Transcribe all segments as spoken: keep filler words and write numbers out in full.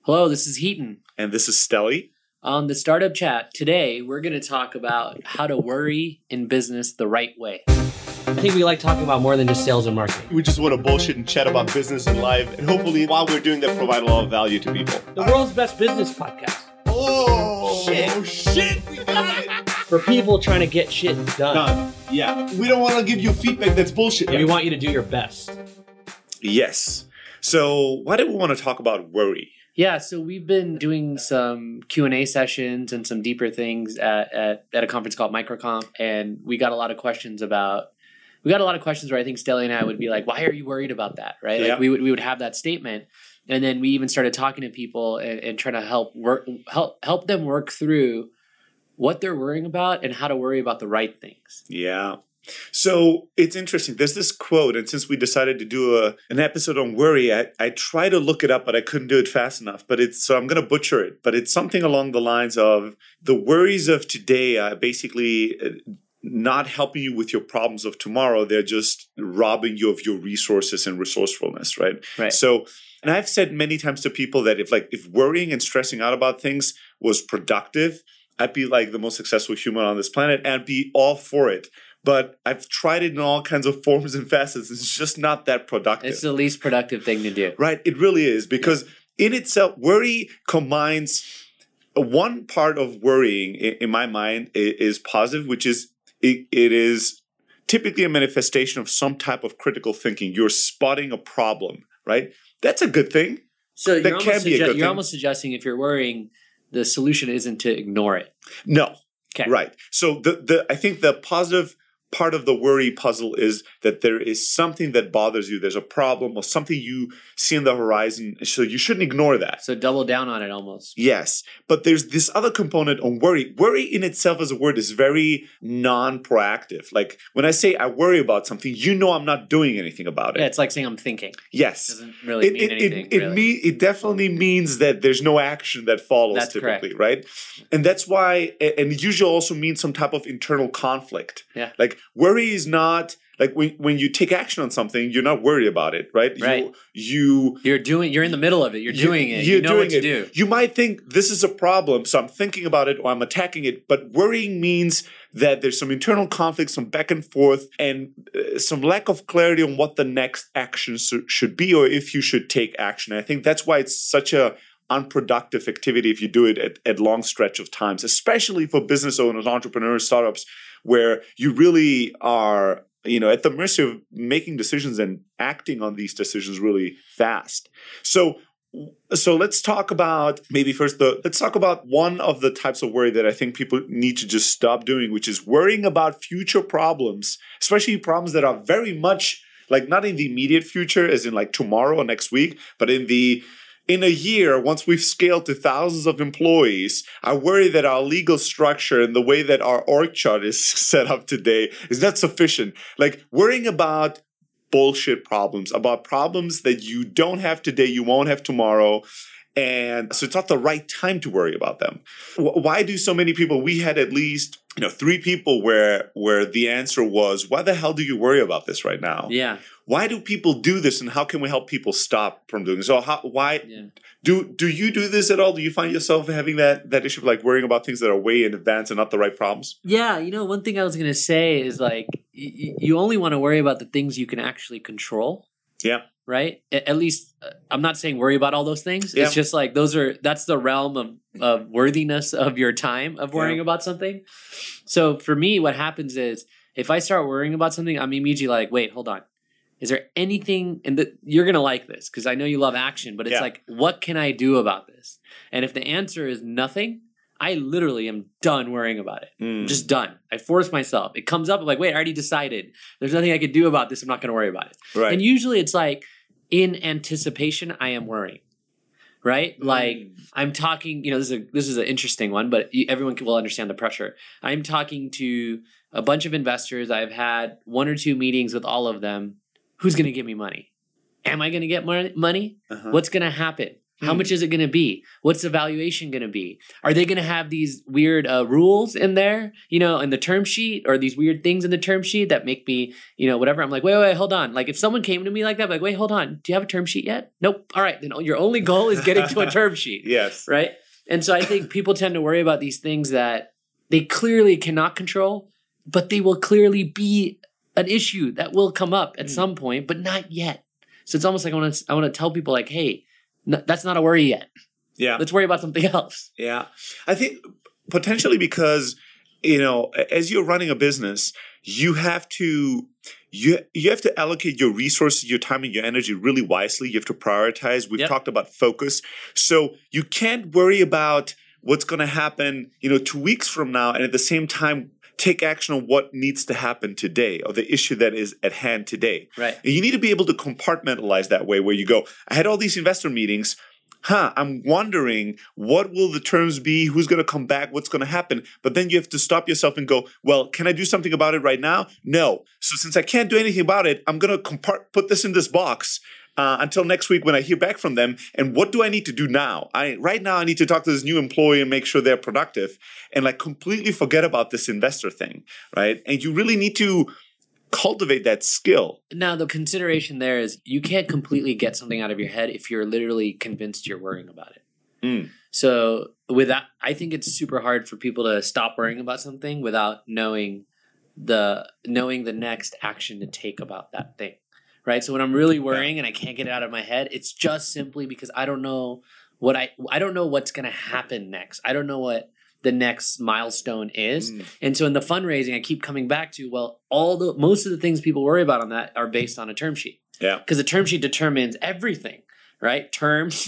Hello, this is Heaton. And this is Stelly. On the Startup Chat, today we're going to talk about how to worry in business the right way. I think we like talking about more than just sales and marketing. We just want to bullshit and chat about business and life. And hopefully, while we're doing that, provide a lot of value to people. The world's best business podcast. Oh, shit. shit. We got it. For people trying to get shit done. Done. Yeah. We don't want to give you feedback that's bullshit. Yeah. We want you to do your best. Yes. So why do we want to talk about worry? Yeah, so we've been doing some Q and A sessions and some deeper things at, at, at a conference called Microcomp, and we got a lot of questions about, we got a lot of questions where I think Stelly and I would be like, why are you worried about that, right? Yeah. Like we would we would have that statement, and then we even started talking to people and, and trying to help work help help them work through what they're worrying about and how to worry about the right things. Yeah. So it's interesting. There's this quote, and since we decided to do a, an episode on worry, I, I tried to look it up, but I couldn't do it fast enough. But it's so I'm going to butcher it. But it's something along the lines of the worries of today are basically not helping you with your problems of tomorrow. They're just robbing you of your resources and resourcefulness, right? Right. So, and I've said many times to people that if like if worrying and stressing out about things was productive, I'd be like the most successful human on this planet and be all for it. But I've tried it in all kinds of forms and facets. It's just not that productive. It's the least productive thing to do. Right. It really is. Because in itself, worry combines one part of worrying, in my mind, is positive, which is it, it is typically a manifestation of some type of critical thinking. You're spotting a problem, right? That's a good thing. So that you're, can almost, be a sugge- good you're thing. almost suggesting if you're worrying, the solution isn't to ignore it. No. Okay. Right. So the the I think the positive part of the worry puzzle is that there is something that bothers you. There's a problem or something you see on the horizon. So you shouldn't ignore that. So double down on it almost. Yes. But there's this other component on worry. Worry in itself as a word is very non-proactive. Like when I say I worry about something, you know I'm not doing anything about it. Yeah, it's like saying I'm thinking. Yes. It doesn't really It, mean it, anything. it, it, really. mean, it definitely means that there's no action that follows That's typically, correct. right? And that's why, and it usually also means some type of internal conflict. Yeah. Like worry is not, like when, when you take action on something, you're not worried about it, right? Right. You, you You're doing. You're in the middle of it. You're doing it. You're You know doing what to it. do. You might think this is a problem, so I'm thinking about it or I'm attacking it. But worrying means that there's some internal conflict, some back and forth, and uh, some lack of clarity on what the next action so, should be or if you should take action. I think that's why it's such a unproductive activity if you do it at, at long stretch of times, especially for business owners, entrepreneurs, startups, where you really are, you know, at the mercy of making decisions and acting on these decisions really fast. So, so let's talk about maybe first the let's talk about one of the types of worry that I think people need to just stop doing, which is worrying about future problems, especially problems that are very much like not in the immediate future, as in like tomorrow or next week, but in the In a year, once we've scaled to thousands of employees, I worry that our legal structure and the way that our org chart is set up today is not sufficient. Like worrying about bullshit problems, about problems that you don't have today, you won't have tomorrow. And so it's not the right time to worry about them. Why do so many people, we had at least, you know, three people where where the answer was, why the hell do you worry about this right now? Yeah. Why do people do this and how can we help people stop from doing this? So how, why Yeah. do do you do this at all? Do you find yourself having that that issue of like worrying about things that are way in advance and not the right problems? Yeah. You know, one thing I was going to say is like y- you only want to worry about the things you can actually control. Yeah. Right. A- At least uh, I'm not saying worry about all those things. Yeah. It's just like those are that's the realm of, of worthiness of your time of worrying Yeah. about something. So for me, what happens is if I start worrying about something, I'm immediately like, wait, hold on. Is there anything, and the, you're going to like this because I know you love action, but it's Yeah. like, what can I do about this? And if the answer is nothing, I literally am done worrying about it. Mm. I'm just done. I force myself. It comes up, I'm like, wait, I already decided. There's nothing I could do about this. I'm not going to worry about it. Right. And usually it's like, in anticipation, I am worrying. Right? Mm. Like I'm talking, you know, this is a, this is an interesting one, but you- everyone can, will understand the pressure. I'm talking to a bunch of investors. I've had one or two meetings with all of them. Who's going to give me money? Am I going to get mon- money? Uh-huh. What's going to happen? How Mm. much is it going to be? What's the valuation going to be? Are they going to have these weird uh, rules in there, you know, in the term sheet, or these weird things in the term sheet that make me, you know, whatever? I'm like, wait, wait, wait, hold on. Like if someone came to me like that, I'm like, wait, hold on. Do you have a term sheet yet? Nope. All right. Then your only goal is getting to a term sheet. Yes. Right. And so I think people tend to worry about these things that they clearly cannot control, but they will clearly be an issue that will come up at Mm. some point, but not yet. So it's almost like I want to I want to tell people like, hey, no, that's not a worry yet. Yeah. Let's worry about something else. Yeah. I think potentially because, you know, as you're running a business, you have to you you have to allocate your resources, your time and your energy really wisely. You have to prioritize. We've Yep. talked about focus. So you can't worry about what's going to happen, you know, two weeks from now and at the same time take action on what needs to happen today or the issue that is at hand today. Right. And you need to be able to compartmentalize that way where you go, I had all these investor meetings. Huh, I'm wondering what will the terms be? Who's going to come back? What's going to happen? But then you have to stop yourself and go, well, can I do something about it right now? No. So since I can't do anything about it, I'm going to compart- put this in this box uh, until next week when I hear back from them. And what do I need to do now? I right now I need to talk to this new employee and make sure they're productive and like completely forget about this investor thing, right? And you really need to cultivate that skill. Now the consideration there is you can't completely get something out of your head if you're literally convinced you're worrying about it. Mm. So with that, I think it's super hard for people to stop worrying about something without knowing the knowing the next action to take about that thing. Right? So when I'm really worrying and I can't get it out of my head, it's just simply because I don't know what I I don't know what's going to happen next. I don't know what the next milestone is. Mm. And so in the fundraising, I keep coming back to, well, all the most of the things people worry about on that are based on a term sheet. Yeah. Because the term sheet determines everything, right? Terms,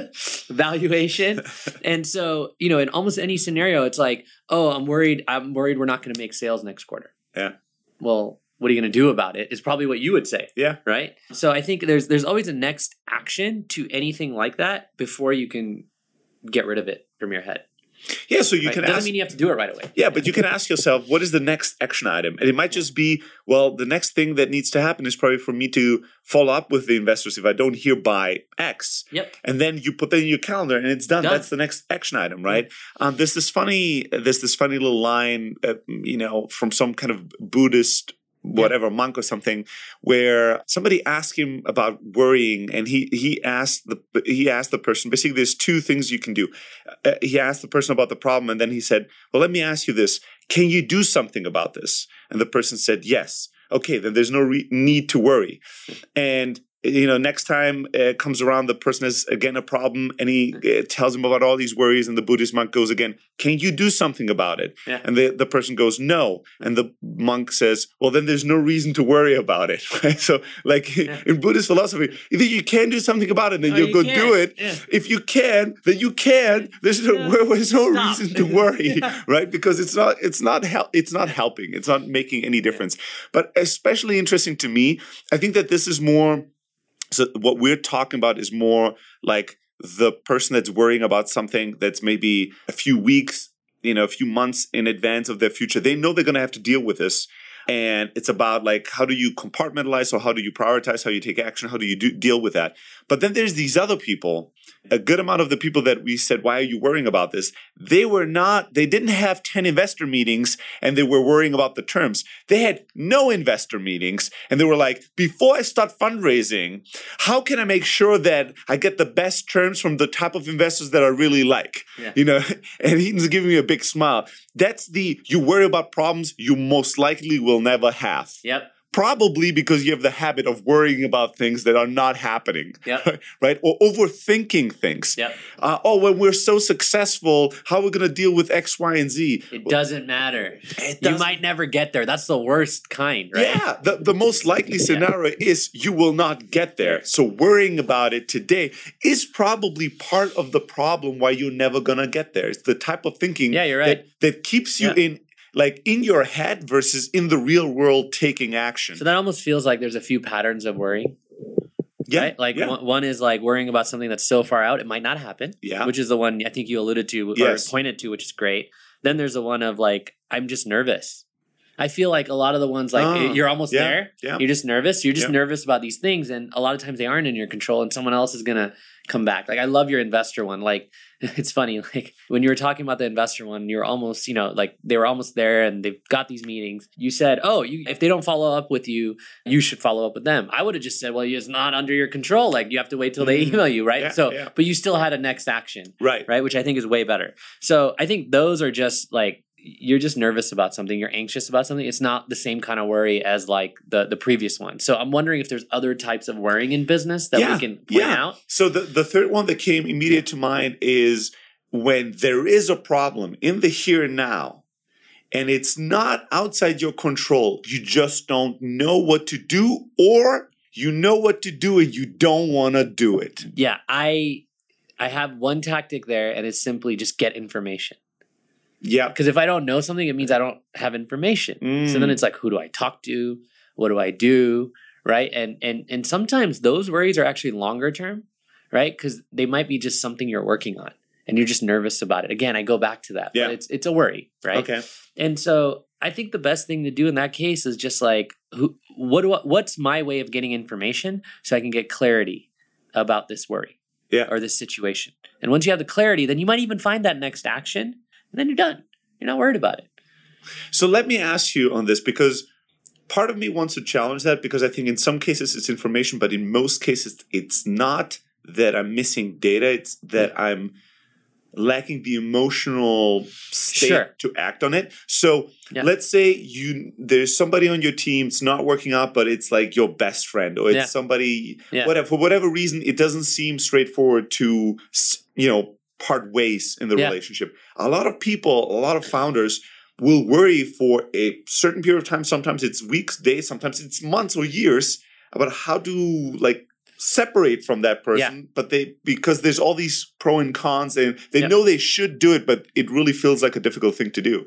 valuation. And so, you know, in almost any scenario, it's like, oh, I'm worried, I'm worried we're not going to make sales next quarter. Yeah. Well, what are you going to do about it? Is probably what you would say. Yeah. Right? So I think there's there's always a next action to anything like that before you can get rid of it from your head. Yeah, so you Right? can Doesn't ask mean you have to do it right away. Yeah, but you can ask yourself, what is the next action item? And it might just be, well, the next thing that needs to happen is probably for me to follow up with the investors if I don't hear by X. Yep. And then you put that in your calendar and it's done. Done. That's the next action item, right? Um, there's this funny, there's this funny little line, uh, you know, from some kind of Buddhist whatever monk or something, where somebody asked him about worrying, and he he asked the he asked the person basically there's two things you can do. Uh, he asked the person about the problem, and then he said, "Well, let me ask you this: can you do something about this?" And the person said, "Yes." Okay, then there's no re- need to worry. And you know, next time it comes around, the person has again a problem, and he uh, tells him about all these worries, and the Buddhist monk goes again, "Can you do something about it?" Yeah. And the, the person goes, "No." And the monk says, "Well, then there's no reason to worry about it." Right? So, like Yeah. in Buddhist philosophy, either you can do something about it, then Or you'll you go can't. do it. Yeah. If you can, then you can. There's no, Yeah. there's no Stop. reason to worry, Yeah. right? Because it's not it's not help it's not helping. It's not making any difference. But especially interesting to me, I think that this is more. So what we're talking about is more like the person that's worrying about something that's maybe a few weeks, you know, a few months in advance of their future. They know they're going to have to deal with this. And it's about like, how do you compartmentalize or how do you prioritize, how you take action, how do you do, deal with that? But then there's these other people, a good amount of the people that we said, why are you worrying about this? They were not, they didn't have ten investor meetings and they were worrying about the terms. They had no investor meetings and they were like, before I start fundraising, how can I make sure that I get the best terms from the type of investors that I really like? Yeah. You know, and he's giving me a big smile. That's the, you worry about problems you most likely will never have. Yep. Probably because you have the habit of worrying about things that are not happening, Yep. right? Or overthinking things. Yep. Uh, oh, when we're so successful, how are we going to deal with X, Y, and Z? It doesn't matter. It You doesn't- might never get there. That's the worst kind, right? Yeah, the, the most likely scenario is you will not get there. So worrying about it today is probably part of the problem why you're never going to get there. It's the type of thinking Yeah, you're right. that, that keeps you Yeah. in like in your head versus in the real world taking action. So that almost feels like there's a few patterns of worry, yeah, right? Like yeah. one, one is like worrying about something that's so far out it might not happen, Yeah. which is the one I think you alluded to or Yes. pointed to, which is great. Then there's the one of like I'm just nervous, I feel like a lot of the ones like Ah, you're almost yeah, there. yeah. You're just nervous. You're just Yeah. nervous about these things, and a lot of times they aren't in your control, and someone else is gonna come back. Like I love your investor one. Like it's funny. Like when you were talking about the investor one, you're almost you know like they were almost there, and they've got these meetings. You said, "Oh, you, if they don't follow up with you, you should follow up with them." I would have just said, "Well, it's not under your control. Like you have to wait till they Mm. email you, right?" Yeah, so, yeah. but you still had a next action. Right. Right, which I think is way better. So I think those are just like you're just nervous about something, you're anxious about something. It's not the same kind of worry as like the the previous one. So I'm wondering if there's other types of worrying in business that Yeah, we can point yeah. out. So the, the third one that came immediate to mind is when there is a problem in the here and now, and it's not outside your control. You just don't know what to do, or you know what to do and you don't want to do it. Yeah, I I have one tactic there, and it's simply just get information. Yeah. Because if I don't know something, it means I don't have information. So then Mm. it's like, who do I talk to? What do I do? Right? And and and sometimes those worries are actually longer term, right? Because they might be just something you're working on, and you're just nervous about it. Again, I go back to that. Yeah. But it's it's a worry, right? Okay. And so I think the best thing to do in that case is just like, who, what do I, what's my way of getting information so I can get clarity about this worry, Yeah. or this situation. And once you have the clarity, then you might even find that next action, and then you're done. You're not worried about it. So let me ask you on this, because part of me wants to challenge that, because I think in some cases it's information, but in most cases it's not that I'm missing data. It's that I'm lacking the emotional state Sure. to act on it. So Yeah. let's say you there's somebody on your team, it's not working out, but it's like your best friend, or it's Yeah. somebody, Yeah. whatever, for whatever reason, it doesn't seem straightforward to, s- you know, part ways in the Yeah. relationship. A lot of people, a lot of founders will worry for a certain period of time. Sometimes it's weeks, days, sometimes it's months or years about how to like separate from that person. But they, because there's all these pro and cons, and they Yep. know they should do it, but it really feels like a difficult thing to do.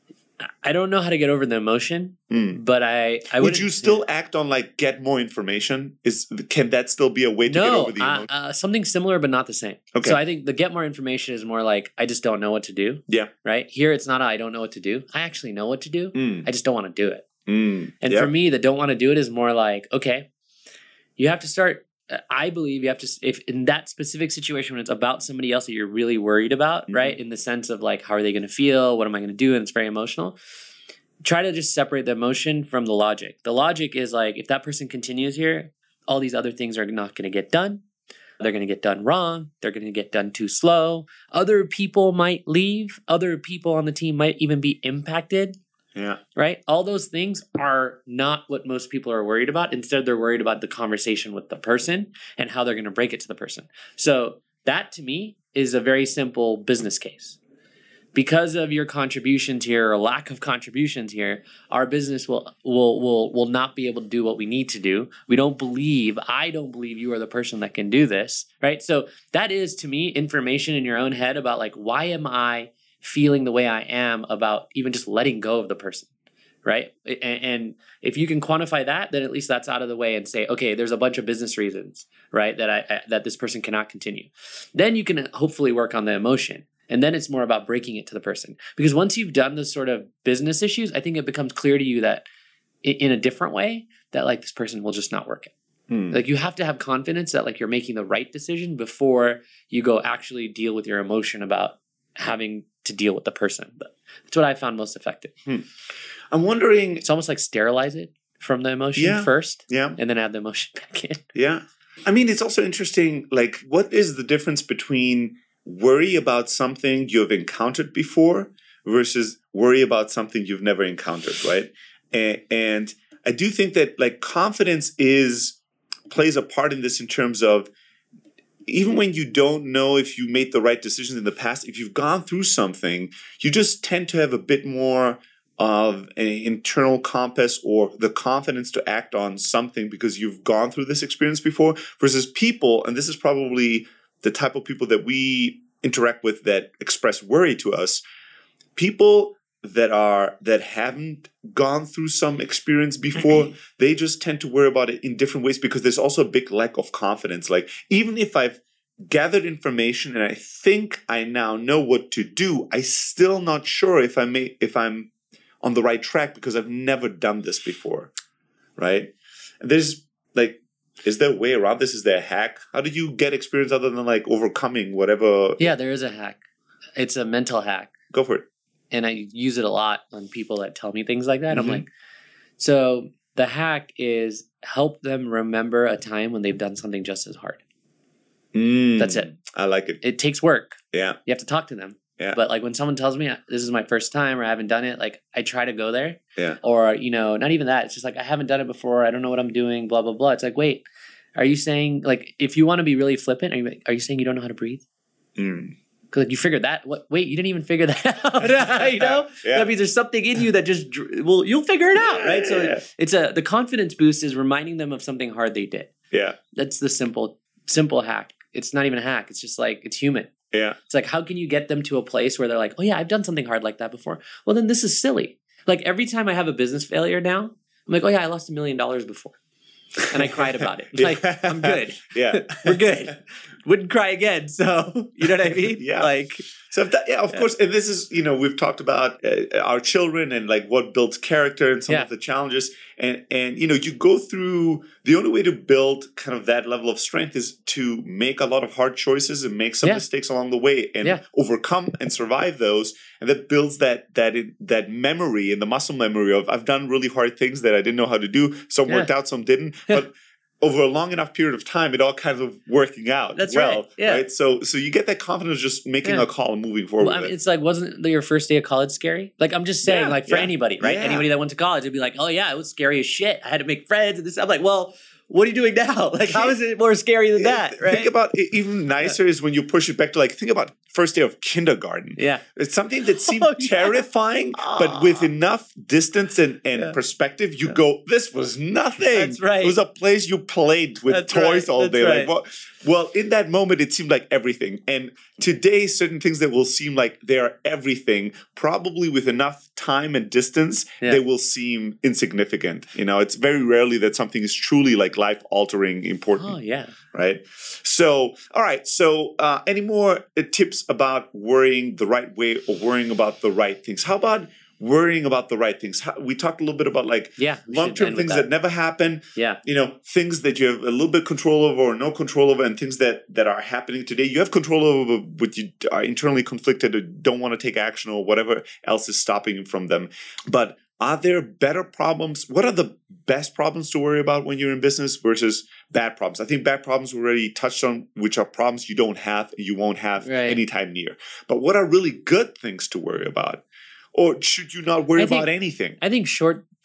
I don't know how to get over the emotion, Mm. but I, I Would wouldn't- you still act on like get more information? Is can that still be a way to get no over the uh, emotion? uh, something similar but not the same. Okay. So I think the get more information is more like I just don't know what to do. Yeah. Right here, it's not a, I don't know what to do. I actually know what to do. Mm. I just don't want to do it. Mm. And Yeah. for me, the don't want to do it is more like, okay, you have to start. uh, I believe you have to, if in that specific situation when it's about somebody else that you're really worried about, Mhm. right? In the sense of like, how are they going to feel? What am I going to do? And it's very emotional. Try to just separate the emotion from the logic. The logic is like, if that person continues here, all these other things are not going to get done. They're going to get done wrong. They're going to get done too slow. Other people might leave. Other people on the team might even be impacted. Yeah. Right? All those things are not what most people are worried about. Instead, they're worried about the conversation with the person and how they're going to break it to the person. So that to me is a very simple business case. Because of your contributions here or lack of contributions here, our business will will will will not be able to do what we need to do. We don't believe, I don't believe you are the person that can do this, right? So that is to me information in your own head about like, why am I feeling the way I am about even just letting go of the person, right? And, and if you can quantify that, then at least that's out of the way and say, okay, there's a bunch of business reasons, right, that I, I that this person cannot continue. Then you can hopefully work on the emotion. And then it's more about breaking it to the person. Because once you've done this sort of business issues, I think it becomes clear to you that in, in a different way, that like this person will just not work it. Hmm. Like you have to have confidence that like you're making the right decision before you go actually deal with your emotion about having to deal with the person. But that's what I found most effective. Hmm. I'm wondering. It's almost like sterilize it from the emotion Yeah. first Yeah. and then add the emotion back in. Yeah. I mean, it's also interesting, like, what is the difference between worry about something you've encountered before versus worry about something you've never encountered, right? And, and I do think that, like, confidence is plays a part in this in terms of even when you don't know if you made the right decisions in the past, if you've gone through something, you just tend to have a bit more of an internal compass or the confidence to act on something because you've gone through this experience before, versus people, and this is probably the type of people that we interact with that express worry to us, people that are that haven't gone through some experience before, they just tend to worry about it in different ways because there's also a big lack of confidence. Like, even if I've gathered information and I think I now know what to do, I'm still not sure if I may if I'm on the right track because I've never done this before, right? And there's like, is there a way around this? Is there a hack? How did you get experience other than like overcoming whatever? Yeah, there is a hack. It's a mental hack. Go for it. And I use it a lot on people that tell me things like that. Mhm. I'm like, so the hack is help them remember a time when they've done something just as hard. Mm, That's it. I like it. It takes work. Yeah. You have to talk to them. Yeah. But like when someone tells me this is my first time or I haven't done it, like I try to go there. Yeah. Or, you know, not even that. It's just like I haven't done it before. I don't know what I'm doing, blah, blah, blah. It's like, wait, are you saying like if you want to be really flippant, are you, are you saying you don't know how to breathe? Mm. Because like you figured that. What? Wait, you didn't even figure that out. You know, Yeah. that means there's something in you that just dr- well, you'll figure it out, right? So Yeah. it's a the confidence boost is reminding them of something hard they did. Yeah. That's the simple simple hack. It's not even a hack. It's just like it's human. Yeah. It's like how can you get them to a place where they're like, oh yeah, I've done something hard like that before. Well, then this is silly. Like every time I have a business failure now, I'm like, oh yeah, I lost a million dollars before, and I cried about it. Like I'm good. Yeah. We're good. Wouldn't cry again. So you know what I mean? Yeah. Like So if that, yeah, of Yeah. course, and this is, you know, we've talked about uh, our children and like what builds character and some Yeah. of the challenges. And, and, you know, you go through, the only way to build kind of that level of strength is to make a lot of hard choices and make some Yeah. mistakes along the way and Yeah. overcome and survive those. And that builds that, that, that memory and the muscle memory of I've done really hard things that I didn't know how to do. Some Yeah. worked out, some didn't. But over a long enough period of time, it all kind of working out That's well. right, yeah. Right. So so you get that confidence just making Yeah. a call and moving forward. Well, I with mean, it. it's like, wasn't your first day of college scary? Like, I'm just saying, Yeah, like, for yeah, anybody, right? yeah. Anybody that went to college, it'd be like, oh, yeah, it was scary as shit. I had to make friends. And this. I'm like, well, what are you doing now? Like, how is it more scary than Yeah, that, right? Think about it, even nicer is when you push it back to like, think about first day of kindergarten. yeah. It's something that seemed Oh, yeah. terrifying, but with enough distance and, and Yeah. perspective, you go, this was nothing. That's right. It was a place you played with That's toys right, all that's day. right. Like, well, well, in that moment, it seemed like everything. And today, certain things that will seem like they are everything, probably with enough time and distance, Yeah. they will seem insignificant. You know, it's very rarely that something is truly like life altering, important Oh, yeah. right? So, all right. So, uh, any more uh, tips about worrying the right way or worrying about the right things? How about worrying about the right things? How, we talked a little bit about like Yeah. we should long-term end with things that. never happen. Yeah. You know, things that you have a little bit control over or no control over, and things that that are happening today. You have control over, but you are internally conflicted or don't want to take action or whatever else is stopping you from them. But are there better problems? What are the best problems to worry about when you're in business versus bad problems? I think bad problems we already touched on, which are problems you don't have and you won't have Right. anytime near. But what are really good things to worry about? Or should you not worry I think- about anything? I think short